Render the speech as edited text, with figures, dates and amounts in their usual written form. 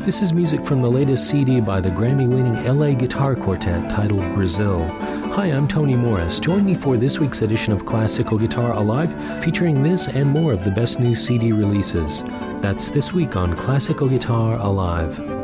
This is music from the latest CD by the Grammy-winning LA Guitar Quartet titled Brazil. Hi, I'm Tony Morris. Join me for this week's edition of Classical Guitar Alive, featuring this and more of the best new CD releases. That's this week on Classical Guitar Alive.